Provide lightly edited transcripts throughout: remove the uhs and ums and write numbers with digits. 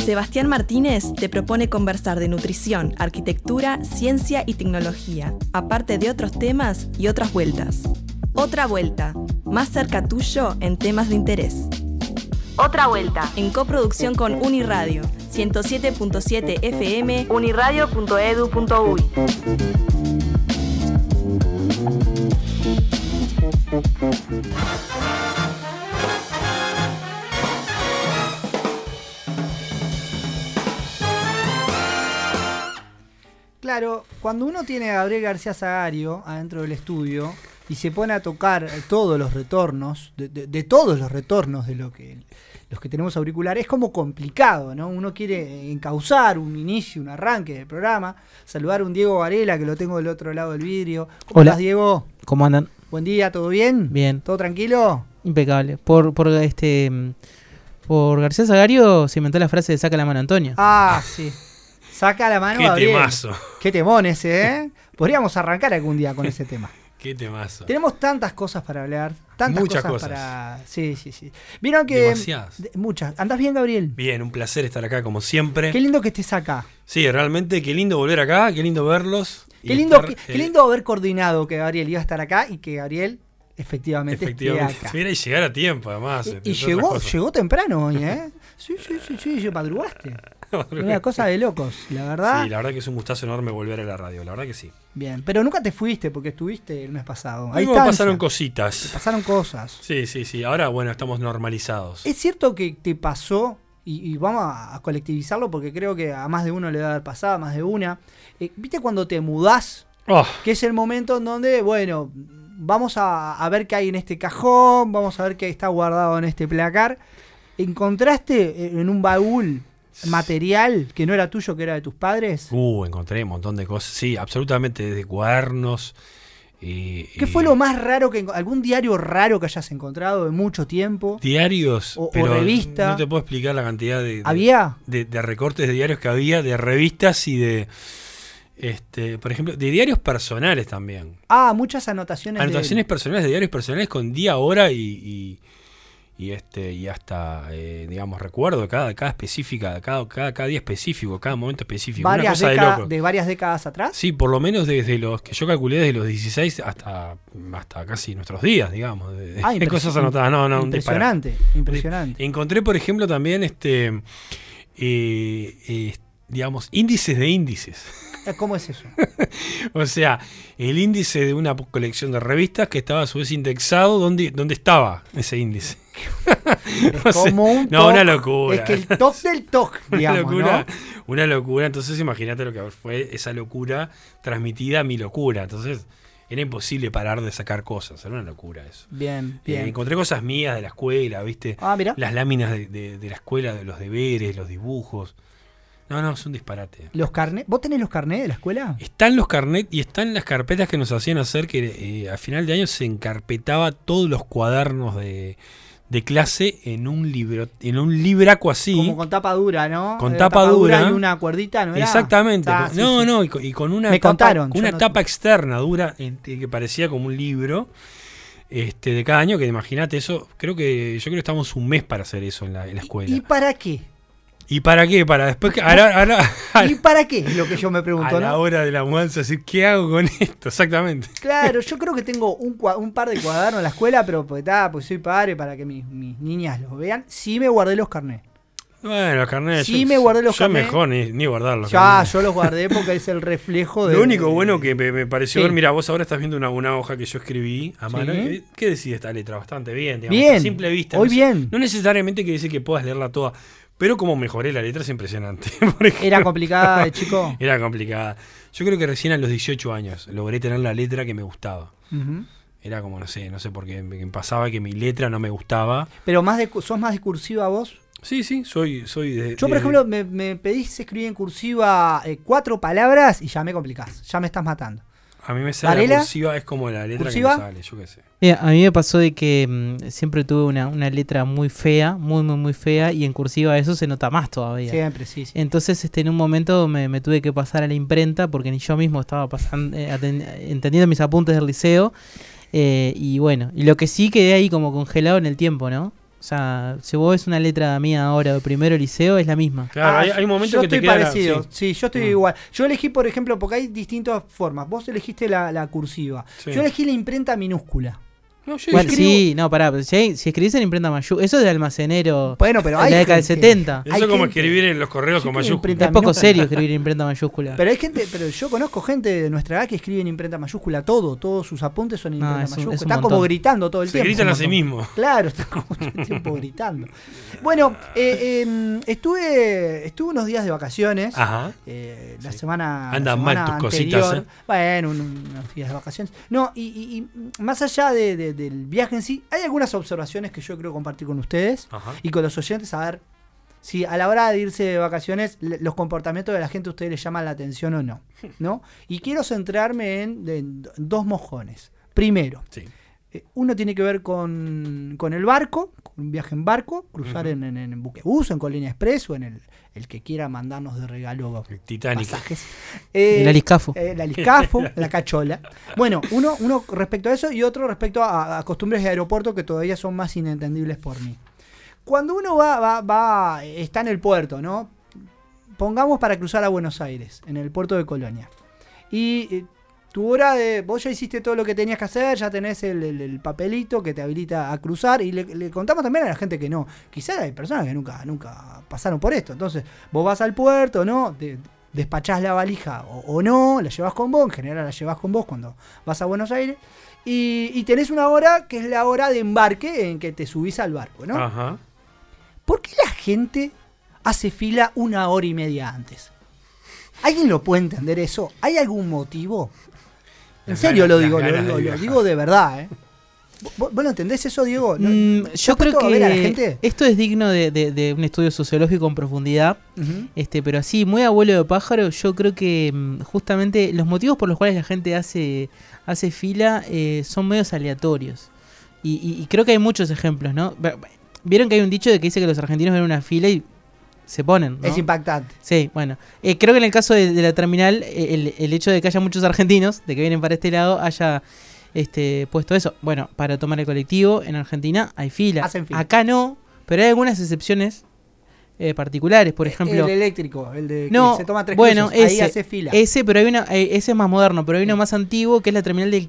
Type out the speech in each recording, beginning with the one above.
Sebastián Martínez te propone conversar de nutrición, arquitectura, ciencia y tecnología, aparte de otros temas y otras vueltas. Otra vuelta, más cerca tuyo en temas de interés. Otra vuelta, en coproducción con Uniradio, 107.7 FM, uniradio.edu.uy. Claro, cuando uno tiene a Gabriel García Sagario adentro del estudio y se pone a tocar todos los retornos, de todos los retornos de los que tenemos auriculares, es como complicado, ¿no? Uno quiere encauzar un inicio, un arranque del programa, saludar a un Diego Varela, que lo tengo del otro lado del vidrio. ¿Cómo estás, Diego? ¿Cómo andan? Buen día, ¿todo bien? Bien. ¿Todo tranquilo? Impecable. Por García Sagario se inventó la frase de saca la mano Antonio. Ah, sí. Saca la mano, Qué Gabriel. temazo. Qué temón ese, ¿eh? Podríamos arrancar algún día con ese tema. Qué temazo. Tenemos tantas cosas para hablar. Tantas Muchas cosas cosas. para... Sí. Vieron que... Demasiadas. Muchas. ¿Andás bien, Gabriel? Bien, un placer estar acá como siempre. Qué lindo que estés acá. Sí, realmente qué lindo volver acá, qué lindo verlos. Qué lindo haber coordinado que Gabriel iba a estar acá y que Gabriel efectivamente esté acá. Y llegar a tiempo, además. Y llegó temprano hoy, ¿eh? Sí, madrugaste. Una cosa de locos, la verdad. Sí, la verdad que es un gustazo enorme volver a la radio, la verdad que sí. Bien, pero nunca te fuiste porque estuviste el mes pasado. Ahí pasaron cositas. Pasaron cosas. Sí. Ahora, bueno, estamos normalizados. ¿Es cierto que te pasó, y vamos a colectivizarlo porque creo que a más de uno le va a haber pasado, a más de una, ¿viste cuando te mudás? Que es el momento en donde, bueno, vamos a ver qué hay en este cajón, vamos a ver qué está guardado en este placar. ¿Encontraste en un baúl material que no era tuyo, que era de tus padres? Encontré un montón de cosas. Sí, absolutamente, desde cuadernos. ¿Qué fue lo más raro algún diario raro que hayas encontrado de mucho tiempo? Diarios, pero revista. No te puedo explicar la cantidad ¿Había? De recortes de diarios que había, de revistas y de... por ejemplo, de diarios personales también. Muchas anotaciones. Anotaciones personales de diarios personales con día, hora y hasta, digamos, recuerdo cada específica, cada día específico, cada momento específico. Una cosa de loco. ¿De varias décadas atrás? Sí, por lo menos desde los que yo calculé, desde los 16 hasta casi nuestros días, digamos. De cosas anotadas. No, impresionante. Encontré, por ejemplo, también digamos, índices de índices. ¿Cómo es eso? O sea, el índice de una colección de revistas que estaba a su vez indexado donde estaba ese índice. Es como un TOC. Una locura. Es que el TOC del TOC, digamos, una locura. Entonces imagínate lo que fue esa locura transmitida a mi locura. Entonces era imposible parar de sacar cosas. Era una locura eso. Bien. Encontré cosas mías de la escuela, ¿viste? Mirá. Las láminas de la escuela, de los deberes, los dibujos. No, es un disparate. ¿Los carnets? ¿Vos tenés los carnets de la escuela? Están los carnets y están las carpetas que nos hacían hacer, que a final de año se encarpetaba todos los cuadernos de clase en un libraco así. Como con tapa dura, ¿no? Con tapa dura. Y una cuerdita, ¿no era? Exactamente. Sí. Y con una tapa externa dura que parecía como un libro de cada año, que imagínate eso. Yo creo que estamos un mes para hacer eso en la escuela. ¿Y para qué? ¿Y para qué? Para después que ¿Y para qué? Es lo que yo me pregunto, a la hora de la mudanza, decir, ¿qué hago con esto? Exactamente. Claro, yo creo que tengo un par de cuadernos en la escuela, pero pues soy padre para que mis niñas los vean. Sí me guardé los carnets. Bueno, los carnets. Sí me guardé los carnets. Yo mejor ni guardarlos. Yo los guardé porque es el reflejo de... Lo único bueno que me pareció ver, mira, vos ahora estás viendo una hoja que yo escribí a mano. ¿Qué decide esta letra? Bastante bien, digamos. Bien. A simple vista. Bien. No necesariamente quiere decir que puedas leerla toda. Pero como mejoré la letra es impresionante. ¿Era complicada, chico? Era complicada. Yo creo que recién a los 18 años logré tener la letra que me gustaba. Uh-huh. Era como, no sé por qué me pasaba que mi letra no me gustaba. ¿Pero sos más de cursiva vos? Sí, soy de... Yo, por ejemplo, me pedís escribir en cursiva 4 palabras y ya me complicás. Ya me estás matando. A mí me sale la cursiva, es como la letra ¿cursiva? Que me sale, yo qué sé. A mí me pasó de que siempre tuve una letra muy fea, muy fea, y en cursiva eso se nota más todavía. Siempre, sí. Entonces en un momento me tuve que pasar a la imprenta porque ni yo mismo estaba entendiendo mis apuntes del liceo. Y bueno, y lo que sí quedé ahí como congelado en el tiempo, ¿no? O sea, si vos ves una letra mía ahora de primero liceo, es la misma. Claro, hay momentos que te quedan parecido. Sí, yo estoy igual. Yo elegí, por ejemplo, porque hay distintas formas. Vos elegiste la cursiva. Sí. Yo elegí la imprenta minúscula. No, bueno, sí, no, pará, pero si escribís en imprenta mayúscula, eso es de almacenero. Bueno, pero hay la década del 70. Eso es como escribir en los correos con mayúscula. Es poco serio escribir en imprenta mayúscula. Pero hay gente, pero yo conozco gente de nuestra edad que escribe en imprenta mayúscula todos sus apuntes son en imprenta mayúscula. Está como gritando todo el tiempo. Se gritan a sí mismos. Claro, está como todo el tiempo gritando. Bueno, estuve unos días de vacaciones. Ajá. La semana andan mal tus anterior, cositas. Bueno, unos días de vacaciones. No, y más allá del viaje en sí, hay algunas observaciones que yo creo compartir con ustedes. Ajá. Y con los oyentes, a ver si a la hora de irse de vacaciones los comportamientos de la gente a ustedes les llaman la atención o no. Y quiero centrarme en dos mojones. Primero, sí. Uno tiene que ver con el barco, con un viaje en barco, cruzar en buquebús, en Colina Express o en el que quiera mandarnos de regalo Titanic. Pasajes. El aliscafo. El aliscafo, la cachola. Bueno, uno respecto a eso y otro respecto a costumbres de aeropuerto que todavía son más inentendibles por mí. Cuando uno está en el puerto, ¿no? Pongamos para cruzar a Buenos Aires, en el puerto de Colonia. Y tu hora vos ya hiciste todo lo que tenías que hacer, ya tenés el papelito que te habilita a cruzar, y le contamos también a la gente que no. Quizás hay personas que nunca pasaron por esto. Entonces, vos vas al puerto, ¿no? Despachás la valija o no, la llevas con vos, en general la llevas con vos cuando vas a Buenos Aires, y tenés una hora que es la hora de embarque en que te subís al barco, ¿no? Ajá. ¿Por qué la gente hace fila 1 hora y media antes? ¿Alguien lo puede entender eso? ¿Hay algún motivo? En serio lo digo de verdad, ¿eh? ¿Vos lo entendés eso, Diego? Yo creo que esto es digno de un estudio sociológico en profundidad, pero así, muy abuelo de pájaro, yo creo que justamente los motivos por los cuales la gente hace fila son medios aleatorios. Y creo que hay muchos ejemplos, ¿no? Vieron que hay un dicho de que dice que los argentinos ven una fila y se ponen, ¿no? Es impactante. Sí, bueno. Creo que en el caso de la terminal, el hecho de que haya muchos argentinos, de que vienen para este lado, haya puesto eso. Bueno, para tomar el colectivo, en Argentina hay fila. Hacen fila. Acá no, pero hay algunas excepciones particulares. Por ejemplo, el eléctrico, el de no, que se toma 3 bueno, cruces, ahí hace fila. Pero hay ese es más moderno, pero hay uno más antiguo, que es la terminal del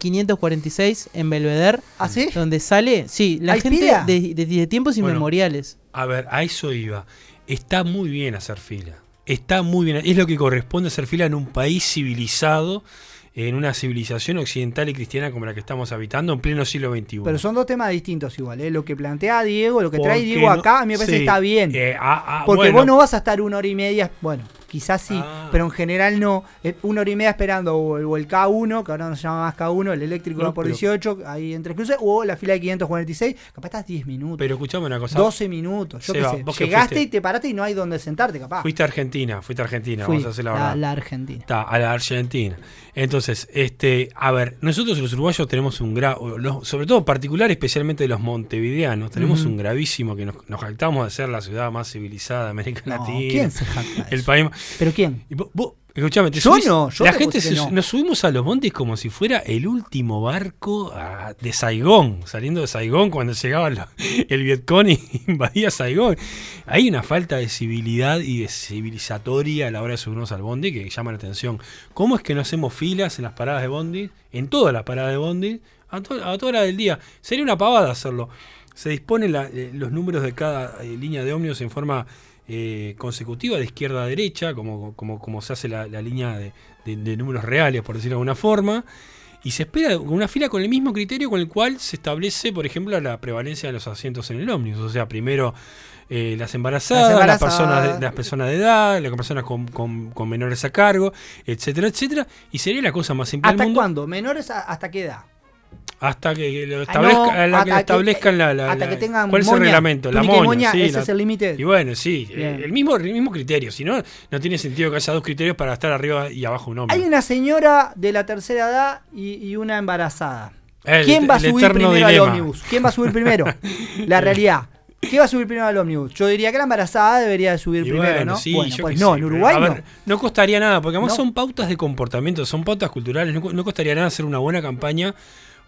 546 en Belvedere. ¿Ah, sí? Donde sale, sí, la gente de tiempos inmemoriales. A ver, a eso iba. Está muy bien hacer fila. Está muy bien. Es lo que corresponde hacer fila en un país civilizado, en una civilización occidental y cristiana como la que estamos habitando en pleno siglo XXI. Pero son dos temas distintos igual, ¿eh? Lo que plantea Diego, lo que trae Diego acá, a mí me parece que está bien. Porque vos no vas a estar 1 hora y media, bueno, quizás sí, pero en general no. 1 hora y media esperando o el K1, que ahora no se llama más K1, el eléctrico va por 18, ahí en 3 cruces, o la fila de 546, capaz estás 10 minutos. Pero escuchame una cosa. 12 minutos, yo Seba, qué sé. Llegaste y te paraste y no hay donde sentarte, capaz. Fuiste a Argentina, vamos a hacer la verdad. La Argentina. A la Argentina. Entonces, a ver, nosotros los uruguayos tenemos un sobre todo particular, especialmente de los montevideanos, tenemos un gravísimo que nos jactamos de ser la ciudad más civilizada de América Latina. ¿Quién se jacta el país? ¿Pero quién? Escuchame, yo la gente nos subimos a los bondis como si fuera el último barco de Saigón, saliendo de Saigón cuando llegaba el Vietcong y invadía Saigón. Hay una falta de civilidad y de civilizatoria a la hora de subirnos al bondi que llama la atención. ¿Cómo es que no hacemos filas en las paradas de bondi, en todas las paradas de bondi, a toda hora del día? Sería una pavada hacerlo. Se disponen los números de cada línea de ómnibus en forma consecutiva de izquierda a derecha, como se hace la línea de números reales, por decirlo de alguna forma, y se espera una fila con el mismo criterio con el cual se establece, por ejemplo, la prevalencia de los asientos en el ómnibus. O sea, primero las embarazadas, las personas de edad, las personas con menores a cargo, etcétera, etcétera, y sería la cosa más simple del mundo. ¿Hasta cuándo? ¿Menores hasta qué edad? Hasta que lo establezcan hasta que tengan ¿cuál es el reglamento? La moña, sí, ese es el límite. Y bueno, sí, el mismo criterio. Si no, no tiene sentido que haya 2 criterios para estar arriba y abajo un hombre. Hay una señora de la tercera edad y una embarazada. ¿Quién va a subir primero al ómnibus? ¿Quién va a subir primero? La realidad. ¿Qué va a subir primero al ómnibus? Yo diría que la embarazada debería de subir primero, ¿no? Sí, bueno, pues no, en Uruguay no. No costaría nada, porque además son pautas de comportamiento, son pautas culturales. No costaría nada hacer una buena campaña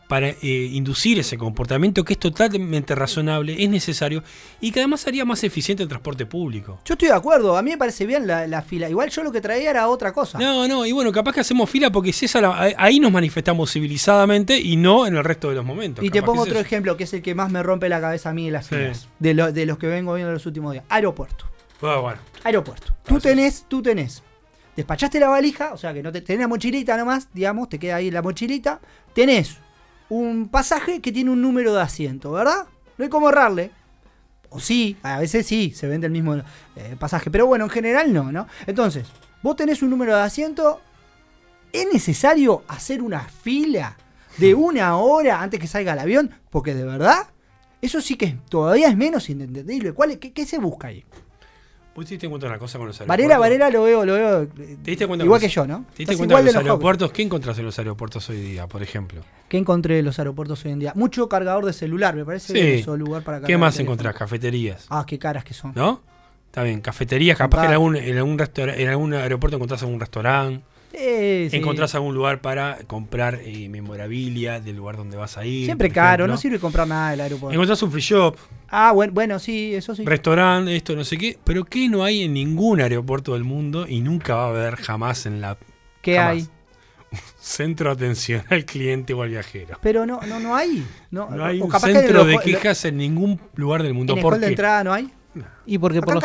para inducir ese comportamiento que es totalmente razonable, es necesario y que además haría más eficiente el transporte público. Yo estoy de acuerdo, a mí me parece bien la fila. Igual yo lo que traía era otra cosa. No, y bueno, capaz que hacemos fila porque si ahí nos manifestamos civilizadamente y no en el resto de los momentos. Y te pongo otro ejemplo que es el que más me rompe la cabeza a mí en las filas, de los que vengo viendo en los últimos días. Aeropuerto. Bueno. Aeropuerto. Tú tenés. Despachaste la valija, o sea que no tenés la mochilita nomás, digamos, te queda ahí la mochilita. Tenés un pasaje que tiene un número de asiento, ¿verdad? No hay cómo errarle. O sí, a veces sí, se vende el mismo pasaje. Pero bueno, en general no. Entonces, vos tenés un número de asiento. ¿Es necesario hacer una fila de 1 hora antes que salga el avión? Porque de verdad, eso sí que todavía es menos entendible. ¿Qué se busca ahí? ¿Vos te diste cuenta de una cosa con los aeropuertos? Varela lo veo ¿Te diste cuenta igual que yo, ¿no? ¿Te diste cuenta de los aeropuertos? ¿Qué encontrás en los aeropuertos hoy día, por ejemplo? ¿Qué encontré en los aeropuertos hoy en día? Mucho cargador de celular, me parece que es un lugar para cargar. ¿Qué más encontrás? Cafeterías. Qué caras que son. ¿No? Está bien, cafeterías, capaz que en algún aeropuerto encontrás algún restaurante. Encontrás algún lugar para comprar memorabilia del lugar donde vas a ir. Siempre caro, no sirve comprar nada del aeropuerto. Encontrás un free shop. Bueno, sí, eso sí. Restaurante, esto, no sé qué. Pero ¿qué no hay en ningún aeropuerto del mundo y nunca va a haber jamás en la... ¿Qué hay? Un centro de atención al cliente o al viajero. Pero no hay. No hay un centro de quejas en ningún lugar del mundo. ¿En el hall de entrada no hay? Y porque por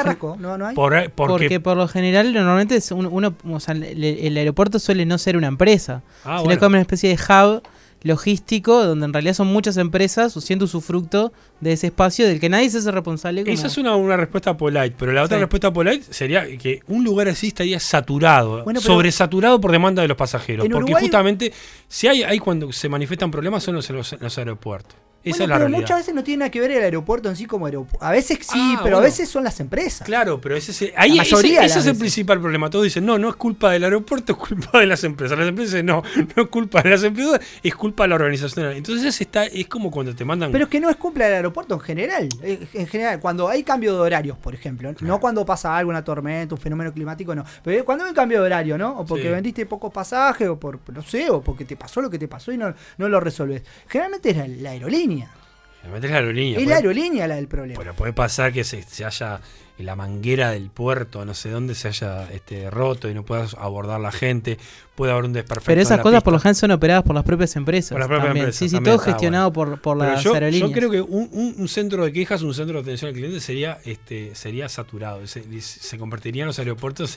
lo general normalmente el aeropuerto suele no ser una empresa, sino como una especie de hub logístico donde en realidad son muchas empresas haciendo usufructo de ese espacio del que nadie se hace responsable. Esa es una respuesta polite, pero la otra respuesta polite sería que un lugar así estaría saturado, sobresaturado por demanda de los pasajeros, porque Uruguay, justamente si hay cuando se manifiestan problemas son los aeropuertos. Esa es la realidad. Muchas veces no tiene nada que ver el aeropuerto en sí como aeropuerto. A veces sí, pero a veces son las empresas. Claro, pero ese es el principal problema. Todos dicen, no es culpa del aeropuerto, es culpa de las empresas. Las empresas dicen, no es culpa de las empresas, es culpa de la organización. Entonces es como cuando te mandan... Pero es que no es culpa del aeropuerto en general. En general, cuando hay cambio de horarios, por ejemplo, no cuando pasa algo, una tormenta, un fenómeno climático, no. Pero cuando hay un cambio de horario, ¿no? O porque vendiste pocos pasajes, o por, no sé, o porque te pasó lo que te pasó y no lo resolves. Generalmente es la aerolínea. Es la aerolínea. Es la aerolínea la del problema. Pero puede pasar que se haya la manguera del puerto, no sé dónde, se haya roto y no puedas abordar la gente. Puede haber un desperfecto. Pero esas cosas por lo general son operadas por las propias empresas. Por las propias empresas. Sí, todo gestionado por las aerolíneas. Yo creo que un centro de quejas, un centro de atención al cliente sería saturado. Se convertirían los aeropuertos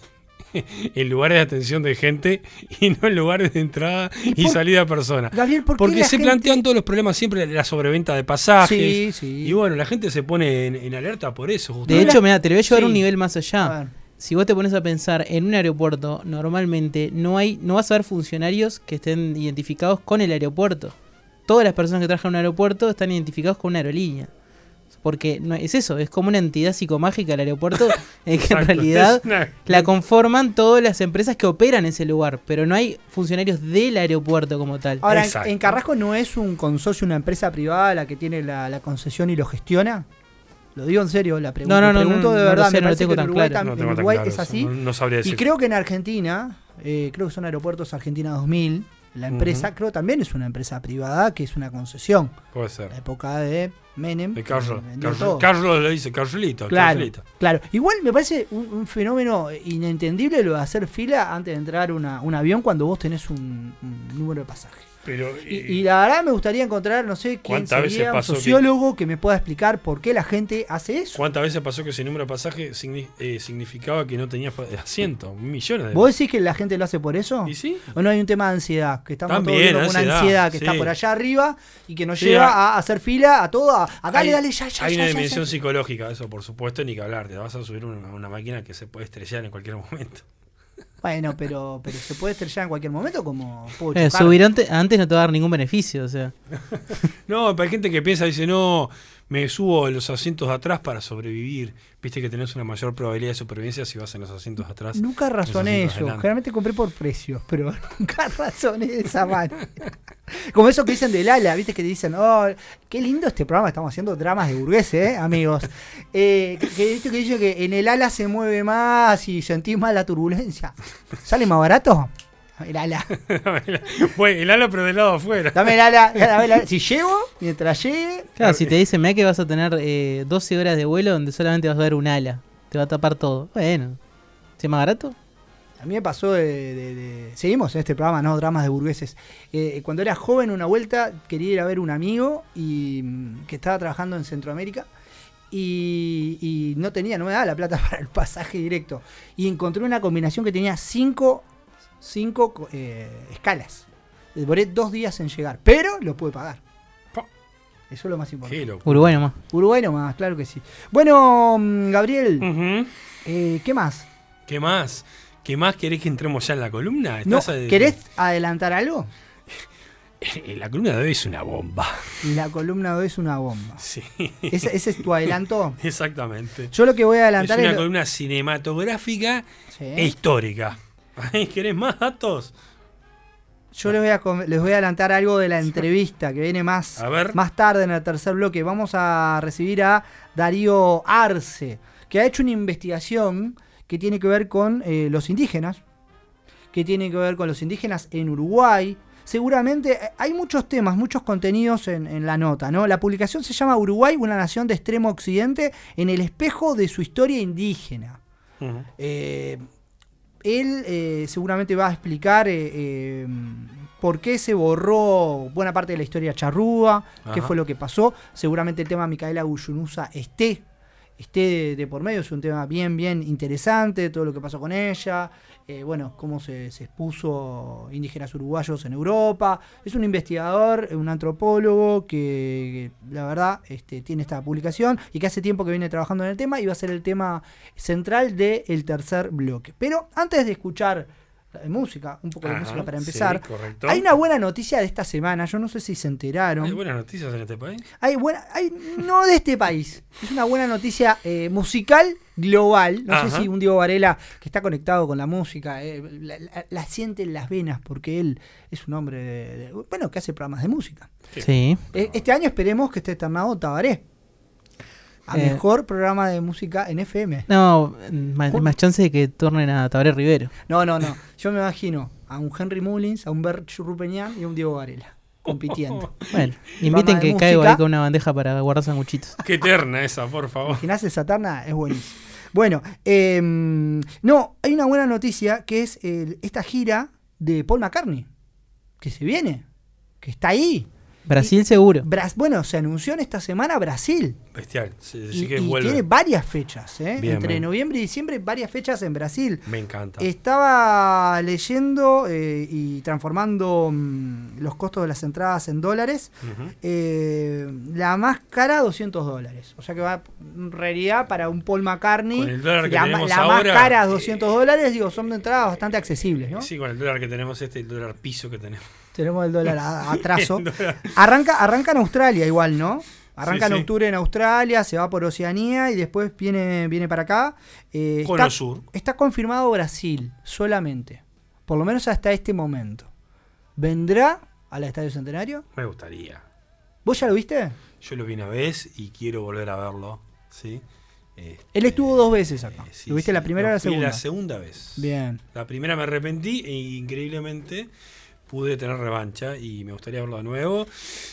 en lugares de atención de gente y no en lugares de entrada y salida de personas. Gabriel, porque se plantean todos los problemas siempre, la sobreventa de pasajes. Sí. Y bueno, la gente se pone en alerta por eso. Justamente. De hecho, te lo voy a llevar un nivel más allá. Si vos te pones a pensar en un aeropuerto, normalmente no vas a ver funcionarios que estén identificados con el aeropuerto. Todas las personas que trabajan en un aeropuerto están identificados con una aerolínea. Porque no es eso, es como una entidad psicomágica el aeropuerto, que en realidad la conforman todas las empresas que operan ese lugar, pero no hay funcionarios del aeropuerto como tal. Ahora, ¿en Carrasco no es un consorcio, una empresa privada la que tiene la concesión y lo gestiona? Lo digo en serio, la pregunto. Pregunto de verdad, me parece que en Uruguay es así. No sabría decir. Y creo que en Argentina, creo que son Aeropuertos Argentina 2000, la empresa creo también es una empresa privada que es una concesión. Puede ser. La época de Menem. De Carlos le dice, Carlito. Claro. Igual me parece un fenómeno inentendible lo de hacer fila antes de entrar un avión cuando vos tenés un número de pasaje. Pero, y la verdad me gustaría encontrar, no sé quién sería un sociólogo que me pueda explicar por qué la gente hace eso. ¿Cuántas veces pasó que ese número de pasaje significaba que no tenía asiento? Millones de ¿Vos decís que la gente lo hace por eso? ¿Y sí? ¿O no hay un tema de ansiedad? Que estamos también, todos con una ansiedad que está por allá arriba y que nos lleva a hacer fila a todo, a dale, ya. Hay una dimensión psicológica, eso por supuesto, ni que hablar. Te vas a subir una máquina que se puede estrellar en cualquier momento. Bueno, pero se puede estrellar en cualquier momento como subir antes no te va a dar ningún beneficio, o sea. No, pero hay gente que piensa, dice, no, me subo en los asientos de atrás para sobrevivir. Viste que tenés una mayor probabilidad de supervivencia si vas en los asientos de atrás. Nunca razoné eso. Generalmente compré por precios, pero nunca razoné de esa manera. Como eso que dicen del ala, viste que dicen, qué lindo este programa, estamos haciendo dramas de burgueses, amigos. Que dice que en el ala se mueve más y sentís más la turbulencia. ¿Sale más barato? Dame el ala. Bueno, el ala pero del lado afuera. Dame el ala. Si llego, mientras llegue... Claro, si te dicen, mira que vas a tener 12 horas de vuelo donde solamente vas a ver un ala. Te va a tapar todo. Bueno, ¿es más barato? A mí me pasó seguimos en este programa, ¿no? Dramas de burgueses. Cuando era joven, una vuelta, quería ir a ver un amigo que estaba trabajando en Centroamérica y no me daba la plata para el pasaje directo. Y encontré una combinación que tenía 5 escalas. Demoré 2 días en llegar, pero lo pude pagar. Eso es lo más importante. Uruguay nomás. Uruguay nomás, claro que sí. Bueno, Gabriel, ¿qué más? ¿Qué más querés que entremos ya en la columna? No, ¿querés adelantar algo? La columna de hoy es una bomba. La columna de hoy es una bomba. Sí. ¿Ese es tu adelanto? Exactamente. Yo lo que voy a adelantar es una columna cinematográfica e histórica. ¿Querés más datos? Yo les voy a adelantar algo de la entrevista que viene más tarde en el tercer bloque. Vamos a recibir a Darío Arce, que ha hecho una investigación que tiene que ver con los indígenas, en Uruguay. Seguramente hay muchos temas, muchos contenidos en la nota, ¿no? La publicación se llama Uruguay, una nación de extremo occidente, en el espejo de su historia indígena. Uh-huh. Él seguramente va a explicar por qué se borró buena parte de la historia charrúa, qué fue lo que pasó. Seguramente el tema Micaela Guyunusa esté de por medio, es un tema bien interesante, todo lo que pasó con ella, cómo se expuso indígenas uruguayos en Europa. Es un investigador, un antropólogo que la verdad tiene esta publicación y que hace tiempo que viene trabajando en el tema y va a ser el tema central del tercer bloque. Pero antes de escuchar música, un poco de música para empezar, sí, hay una buena noticia de esta semana, yo no sé si se enteraron. ¿Hay buenas noticias en este país? No de este país, es una buena noticia musical global. No sé si un Diego Varela, que está conectado con la música, la siente en las venas, porque él es un hombre que hace programas de música. Sí. Este año esperemos que esté ternado Tabaré a mejor programa de música en FM. No, más chance de que tornen a Tabaré Rivero. No. Yo me imagino a un Henry Mullins, a un Bert Rupeñán y a un Diego Varela compitiendo. Bueno, inviten que caiga ahí con una bandeja para guardar sanguchitos. Qué terna esa, por favor. Imaginás esa terna, es buenísimo. Bueno, hay una buena noticia que es esta gira de Paul McCartney, que se viene, que está ahí. Brasil seguro. Se anunció en esta semana Brasil. Bestial. Y tiene varias fechas, entre noviembre y diciembre, varias fechas en Brasil. Me encanta. Estaba leyendo y transformando los costos de las entradas en dólares. Uh-huh. La más cara, $200. O sea que va en realidad para un Paul McCartney. Con el dólar que tenemos la ahora, más cara, $200, son entradas bastante accesibles, ¿no? Sí, con el dólar que tenemos el dólar piso que tenemos. Tenemos el dólar a atraso. Arranca en Australia igual, ¿no? Arranca en octubre en Australia, se va por Oceanía y después viene para acá. Cono Sur. Está confirmado Brasil solamente. Por lo menos hasta este momento. ¿Vendrá al Estadio Centenario? Me gustaría. ¿Vos ya lo viste? Yo lo vi una vez y quiero volver a verlo. ¿Sí? Él estuvo 2 veces acá. ¿Lo viste la primera o la segunda? La segunda vez. Bien. La primera me arrepentí e increíblemente pude tener revancha y me gustaría verlo de nuevo.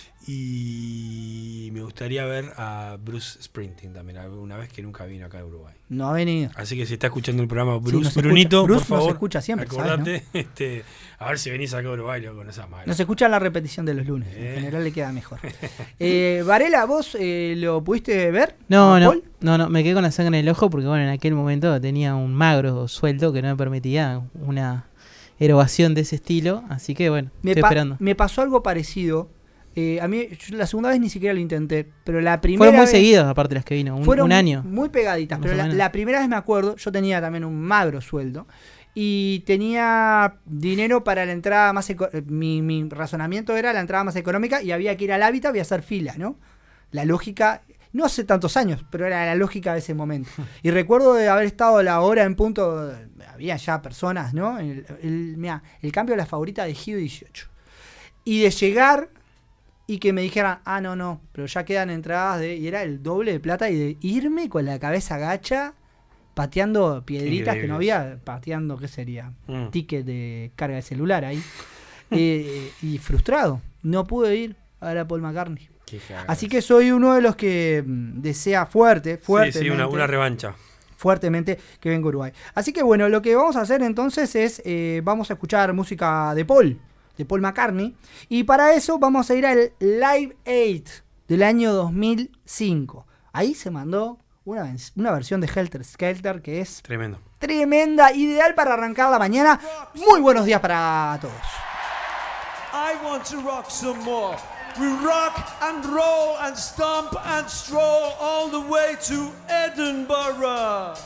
Y me gustaría ver a Bruce Springsteen también, una vez que nunca vino acá a Uruguay. No ha venido. Así que si está escuchando el programa Brunito, Bruce por favor, nos escucha siempre, acordate, ¿no? A ver si venís acá a Uruguay con esa mala. Nos escucha la repetición de los lunes, en general le queda mejor. Varela, ¿vos lo pudiste ver? No, me quedé con la sangre en el ojo porque en aquel momento tenía un magro sueldo que no me permitía una erogación de ese estilo, así que estoy esperando. Me pasó algo parecido. A mí, la segunda vez ni siquiera lo intenté, pero la primera fueron muy vez, seguidos, aparte las que vino, un año. Muy pegaditas, pero la primera vez me acuerdo, yo tenía también un magro sueldo y tenía dinero para la entrada más mi razonamiento era la entrada más económica y había que ir al Hábitat y hacer fila, ¿no? La lógica, no hace tantos años, pero era la lógica de ese momento. Y recuerdo de haber estado a la hora en punto, había ya personas, ¿no? El cambio de la favorita de Gio 18. Y de llegar y que me dijeran, no, pero ya quedan entradas y era el doble de plata y de irme con la cabeza gacha pateando piedritas que no había, pateando, ¿qué sería? Ticket de carga de celular ahí. Y frustrado, no pude ir a ver a Paul McCartney. Así que soy uno de los que desea fuertemente. Sí, una revancha. Fuertemente que venga Uruguay. Así que bueno, lo que vamos a hacer entonces es, vamos a escuchar música de Paul McCartney. Y para eso vamos a ir al Live Aid del año 2005. Ahí se mandó una versión de Helter Skelter que es tremenda, ideal para arrancar la mañana. Muy buenos días para todos. I want to rock some more. We rock and roll and stomp and stroll all the way to Edinburgh.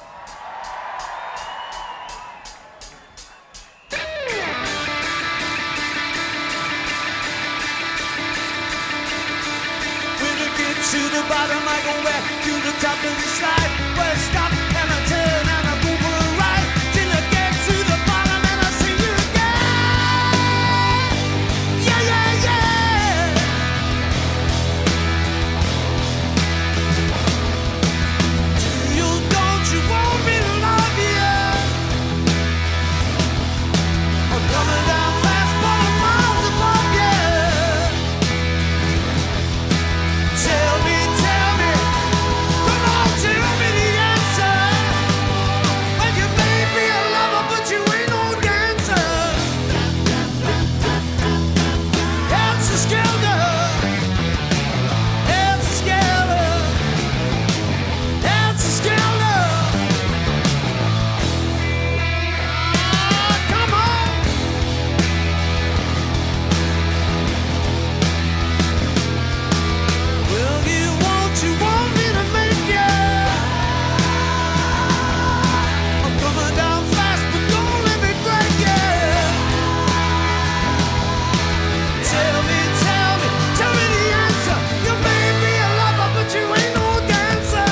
When I get to the bottom, I go back to the top of the slide. Where I stop and I turn and I go for a ride till I get to the bottom and I see you again. Yeah, yeah, yeah. Don't you want me to love you? I'm coming down fast, but I'm miles above you. Tell me, come on, tell me the answer. When you may be a lover, but you ain't no dancer. It's a skelter. It's a skelter. It's a skelter. Come on. Well, you want me to make it. I'm coming down fast, but don't let me break it. Tell me the answer. You may be a lover, but you ain't no dancer.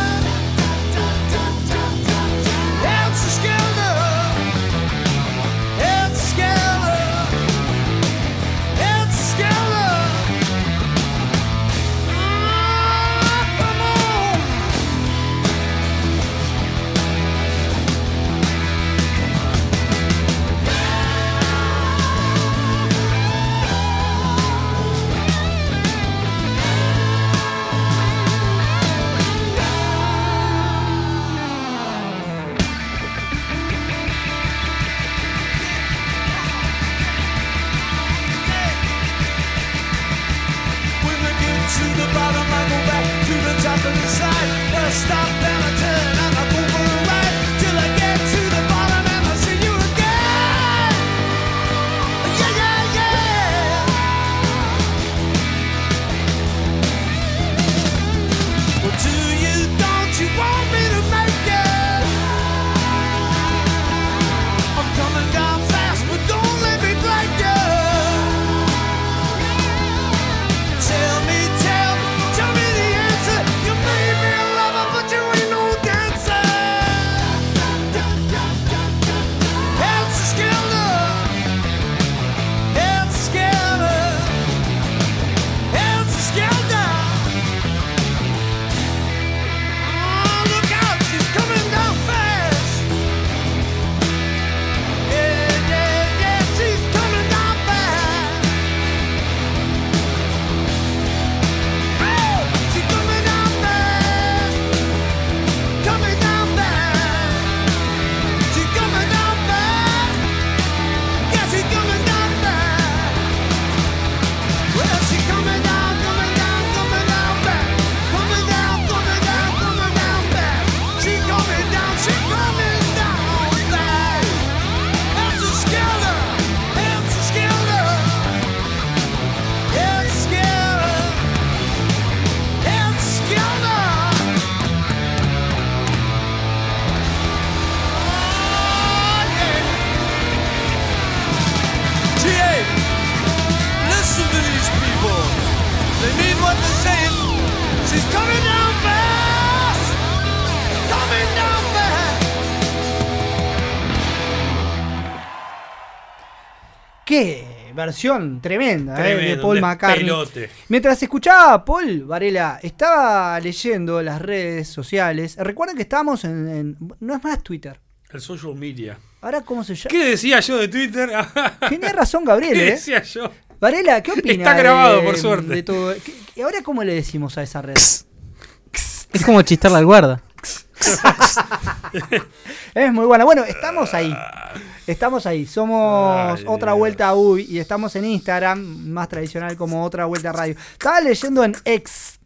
It's a skelter. It's a skelter. It's a skelter. Come on. When I get to the bottom, I go back to the top of the slide. When I stop and I turn and I go for a ride till I get to the bottom and I see you again. Yeah, yeah, yeah. Well, don't you want me to make it? I'm coming down fast, but don't let me break it. Tell me the answer. You may be a lover, but you ain't no dancer. It's a skelter. It's a skelter. It's a skelter. Oh, look out, she's coming down fast. Yeah, yeah, yeah, she's coming down fast. She's coming down fast. Coming down fast. She's coming down fast. Yeah, she's coming down fast. Well, she's coming down fast. Coming down fast. She's coming down fast. It's a skelter. It's a skelter. It's a skelter. It's a skelter. Oh, yeah. GA, listen to these people. They mean what they're saying. She's coming down fast. Coming down fast. ¡Qué versión tremenda, Tremendo, de Paul McCartney. Pelote. Mientras escuchaba a Paul, Varela, estaba leyendo las redes sociales. Recuerden que estábamos no es más Twitter. El social media. Ahora, ¿cómo se llama? ¿Qué decía yo de Twitter? Tenía razón Gabriel, ¿Qué decía yo? Varela, ¿qué opinas? Está grabado, por suerte. De todo? ¿Y ahora cómo le decimos a esa red? Es como chistarle al guarda. Es muy buena. Bueno, estamos ahí. Estamos ahí. Somos Otra Vuelta Uy y estamos en Instagram, más tradicional como Otra Vuelta Radio. Estaba leyendo en X.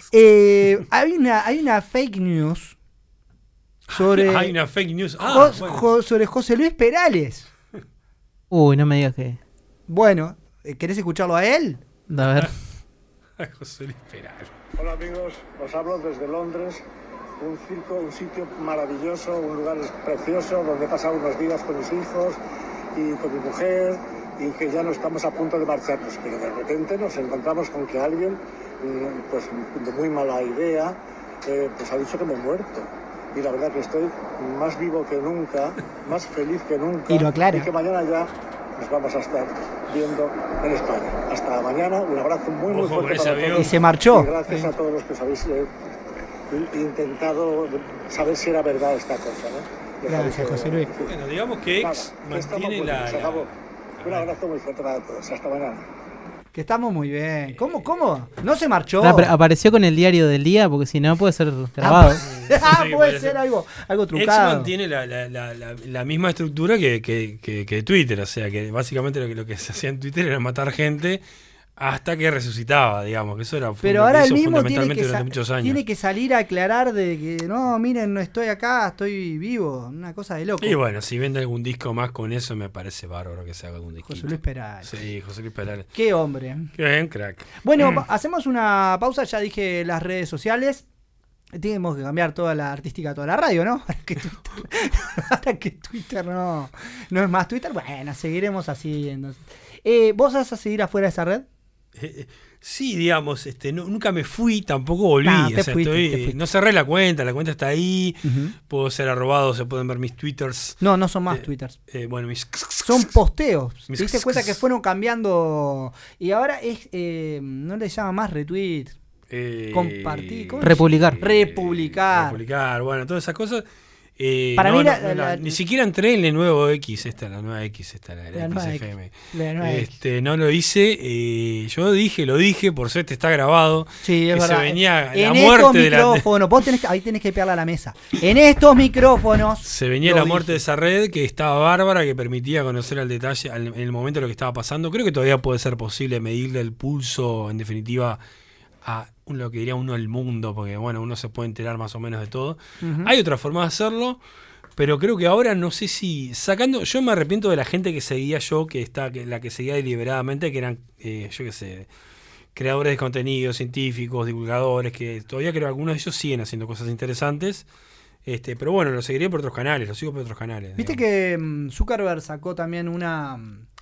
Hay una fake news sobre. Hay una fake news. Sobre José Luis Perales. Uy, no me digas que. Bueno, ¿querés escucharlo a él? A ver. José Luis Perales. Hola amigos, os hablo desde Londres, un sitio maravilloso, un lugar precioso donde he pasado unos días con mis hijos y con mi mujer y que ya no estamos a punto de marcharnos, pero de repente nos encontramos con que alguien, pues de muy mala idea, pues ha dicho que me he muerto. Y la verdad que estoy más vivo que nunca, más feliz que nunca. Y lo aclara. Y que mañana ya nos vamos a estar viendo en España. Hasta mañana, un abrazo muy fuerte para todos. Y se marchó. Y gracias a todos los que os habéis intentado saber si era verdad esta cosa, ¿no? Gracias, José Luis. Bueno, digamos que X mantiene Un abrazo muy fuerte para todos. Hasta mañana. Que estamos muy bien. ¿Cómo? ¿No se marchó? Apareció con el diario del día, porque si no puede ser grabado. Puede ser algo trucado. X mantiene la misma estructura que Twitter, o sea que básicamente lo que se hacía en Twitter era matar gente hasta que resucitaba, digamos, que eso era pero ahora el mismo fundamentalmente durante muchos años. Tiene que salir a aclarar de que no, miren, no estoy acá, estoy vivo, una cosa de loco. Y bueno, si vende algún disco más con eso, me parece bárbaro que se haga algún disco. José Luis Perales. Sí, José Luis Perales. Qué hombre. Qué bien, crack. Bueno, hacemos una pausa, ya dije las redes sociales. Tenemos que cambiar toda la artística, toda la radio, ¿no? Ahora que Twitter no es más Twitter, bueno, seguiremos así. Entonces. ¿Vos vas a seguir afuera de esa red? Sí, digamos, nunca me fui, tampoco volví. Te fuiste. No cerré la cuenta está ahí. Puedo ser arrobado, se pueden ver mis twitters. No son más twitters. Bueno, son posteos. ¿Te diste cuenta que fueron cambiando? Y ahora no le llama más retweet. Compartir. Republicar. Republicar. Bueno, todas esas cosas. Para mí ni siquiera entré en el nuevo X, la nueva XFM. No lo hice, yo lo dije, por suerte está grabado. Sí, es verdad. Se venía en la muerte de la vos ahí tenés que pegarle a la mesa. En estos micrófonos. Se venía la muerte de esa red que estaba bárbara, que permitía conocer al detalle en el momento de lo que estaba pasando. Creo que todavía puede ser posible medirle el pulso, en definitiva, a lo que diría uno el mundo, porque bueno, uno se puede enterar más o menos de todo. Hay otra forma de hacerlo, pero creo que ahora no sé si yo me arrepiento de la gente que seguía la que seguía deliberadamente, que eran yo qué sé, creadores de contenido, científicos, divulgadores, que todavía creo que algunos de ellos siguen haciendo cosas interesantes. Pero bueno, lo seguiré por otros canales, lo sigo por otros canales. Viste que Zuckerberg sacó también una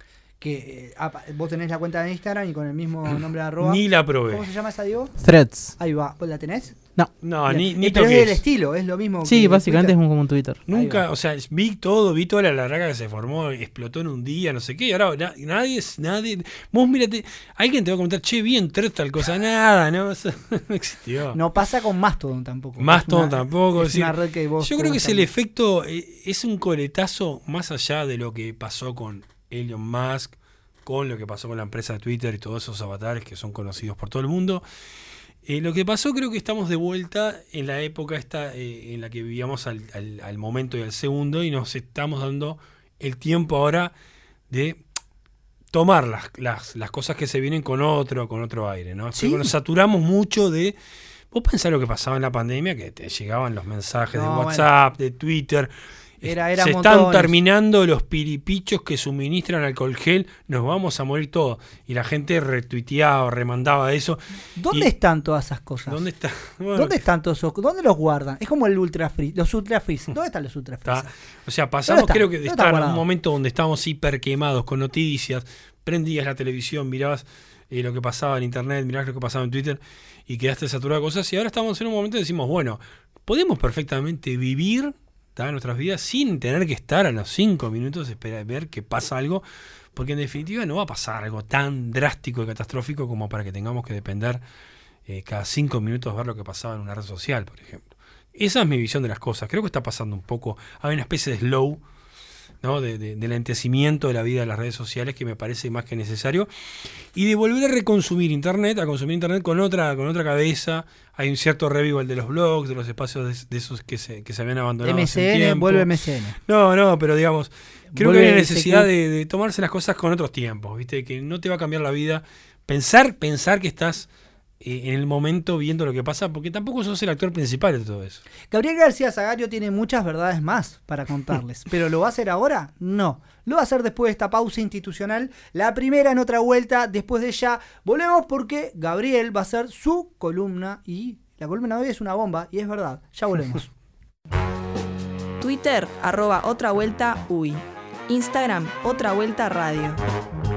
que vos tenés la cuenta de Instagram y con el mismo nombre de arroba. Ni la probé. ¿Cómo se llama esa, Diego? Threads. Ahí va. ¿Vos la tenés? No, ni pero toqué. es del estilo, es lo mismo. Sí, básicamente es como un Twitter. Nunca, o sea, vi toda la larga que se formó, explotó en un día, no sé qué, y ahora nadie, vos mírate, alguien te va a comentar, che, vi en Threads tal cosa, nada, no, eso no existió. No pasa con Mastodon tampoco. Mastodon tampoco. Es una red que vos yo creo que es el efecto, es un coletazo más allá de lo que pasó con Elon Musk, con lo que pasó con la empresa de Twitter y todos esos avatares que son conocidos por todo el mundo. Lo que pasó, creo que estamos de vuelta en la época esta en la que vivíamos al momento y al segundo, y nos estamos dando el tiempo ahora de tomar las cosas que se vienen con otro aire, ¿no? ¿Sí? Nos saturamos mucho de... Vos pensás lo que pasaba en la pandemia, que te llegaban los mensajes de WhatsApp, de Twitter... Se están terminando los piripichos que suministran alcohol gel, nos vamos a morir todos. Y la gente retuiteaba, remandaba eso. ¿Dónde están todas esas cosas? ¿Dónde está? Bueno, ¿Dónde están todos esos? ¿Dónde los guardan? Es como el ultra freeze, los ultra freeze. ¿Dónde están los ultra freeze? O sea, pasamos creo que de estar en un momento donde estábamos hiper quemados con noticias, prendías la televisión, mirabas lo que pasaba en internet, mirabas lo que pasaba en Twitter y quedaste saturado de cosas, y ahora estamos en un momento y decimos, bueno, podemos perfectamente vivir en nuestras vidas sin tener que estar a los 5 minutos esperar ver que pasa algo, porque en definitiva no va a pasar algo tan drástico y catastrófico como para que tengamos que depender cada 5 minutos ver lo que pasaba en una red social, por ejemplo. Esa es mi visión de las cosas. Creo que está pasando un poco, hay una especie de slow, ¿no? de lentecimiento de la vida de las redes sociales que me parece más que necesario, y de volver a reconsumir internet, a consumir internet con otra cabeza. Hay un cierto revival de los blogs, de los espacios de esos que se habían abandonado hace tiempo. Vuelve MSN. No, pero digamos, creo que hay una necesidad de tomarse las cosas con otros tiempos, ¿viste? Que no te va a cambiar la vida. Pensar que estás en el momento viendo lo que pasa, porque tampoco sos el actor principal de todo eso. Gabriel García Zagario tiene muchas verdades más para contarles, pero ¿lo va a hacer ahora? No. Lo va a hacer después de esta pausa institucional, la primera en Otra Vuelta. Después de ella volvemos porque Gabriel va a hacer su columna y la columna de hoy es una bomba y es verdad. Ya volvemos. Twitter @otravuelta uy. Instagram Otra Vuelta Radio.